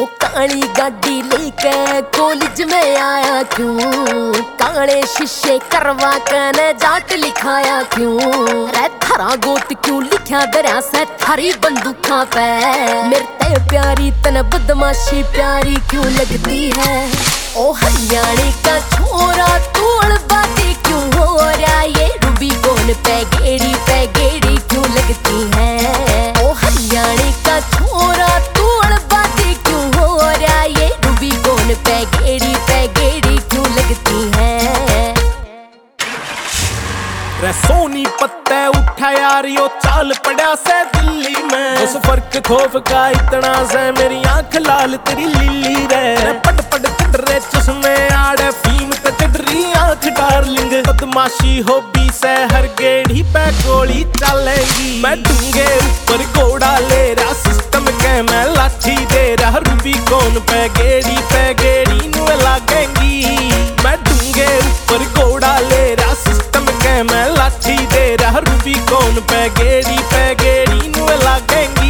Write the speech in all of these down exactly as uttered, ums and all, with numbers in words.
वो काली गाड़ी लेके कॉलेज में आया क्यों, काले शीशे करवा के जाट लिखाया क्यों, रे थारा गोत क्यों लिखा दरिया से थारी बंदूका पे, मेरे ते प्यारी तन बदमाशी प्यारी क्यों लगती है। ओ हरियाणे का छोरा तोड़ बातें क्यों हो रहा, ये रूबी कौन पे गेड़ी पे गेड़ी क्यों लगती है। ओ हरियाणे का छोरा तोड़ बातें क्यों हो रहा, ये रूबी कौन पे गेड़ी पे गेड़ी क्यों लगती है। रे सोनी पत्ते उठा यार यो चाल पड़ा से दिल्ली में, उस फर्क खौफ का इतना से मेरी आंख लाल तेरी लिली रे, पट पट रे चश्मे आड़े फीम ते चढ़री आंख डार्लिंग, बदमाशी हॉबी से हर गेड़ी पे गोली चलेगी, मैं डूंगे ऊपर घोड़ा ले रहा सिस्टम के मैं लाठी दे रहा, रूबी कौन पे गेड़ी पे गेड़ी नु लागेंगी, मैं डूंगे ऊपर घोड़ा ले रहा सिस्टम के मैं लाठी दे रहा, रूबी कौन पे गेड़ी पे गेड़ी नु लागेंगी।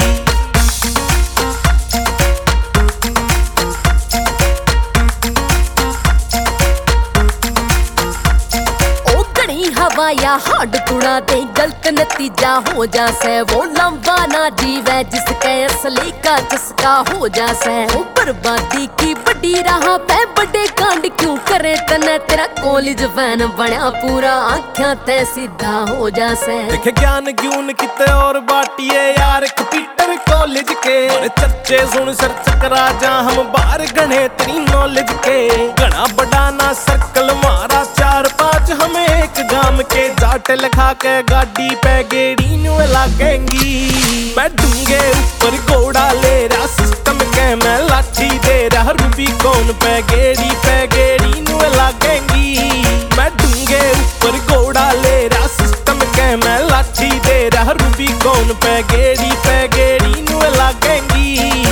हवा या हाड तुड़ा दे गलत नतीजा हो जासे, वो लंबा ना जीवे जिसके असली का चस्का हो जासे, वो बर्बादी की बड़ी राह पे बड़े कांड क्यों करे तने, तेरा कॉलेज वैन बना पूरा आँखियां ते सीधा हो जासे। देखे ज्ञान ग्यून किते और बाटिए यार कंप्यूटर कॉलेज के, चर्चे सुन सर चकरा जा हम बाहर गणे तेरी नॉलेज के, घना बड़ा ना सर्कल मारा चार पांच हमें एक गाम के, जाट लिखा के गाड़ी पे गेड़ी नु लागेंगी, मैं डूंगे ऊपर घोड़ा ले रहा सिस्टम के मैं लाठी दे रहा, रूबी कौन पे गेड़ी पे गेड़ी नु लागेंगी, मैं डूंगे ऊपर घोड़ा ले रहा सिस्टम के मैं लाठी दे रहा, रूबी कौन पे गेड़ी पे गेड़ी नु लागेंगी।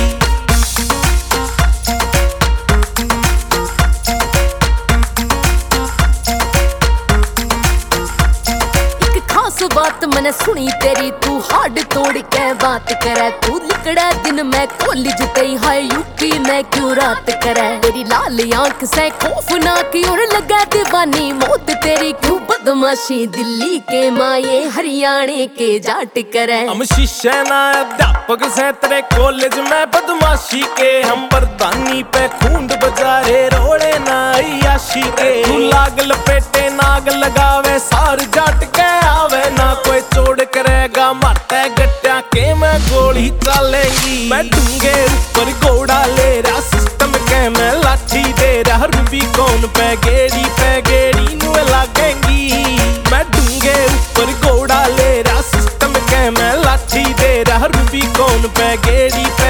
बात मैंने सुनी तेरी तू हाड तोड़ के बात करे, तू लिकड़ा दिन में कॉलेज गई है यूपी में क्यों रात करे, तेरी लाल आंख से खौफनाक और लगा दीवानी मौत तेरी क्यों, बदमाशी दिल्ली के माये हरियाणे के जाट करे, हम शीशे ना अध्यापक से तेरे कॉलेज में बदमाशी के, हम बरदानी पे खूंड बजारे रोड़े ना याशी के, तू लाग लपेटे नाग लगावे सार जाट के आवे ना कोई चोड़ करेगा मारते गट्टा के मैं गोली चलेगी, मैं डूंगे ऊपर घोड़ा ले रहा सिस्टम के मैं लाठी दे रहा, रूबी कौन पे गेड़ी पे गेड़ी नु लागेंगी, मैं डूंगे ऊपर घोड़ा ले रहा सिस्टम के मैं लाठी दे रहा, रूबी कौन पे गेड़ी पे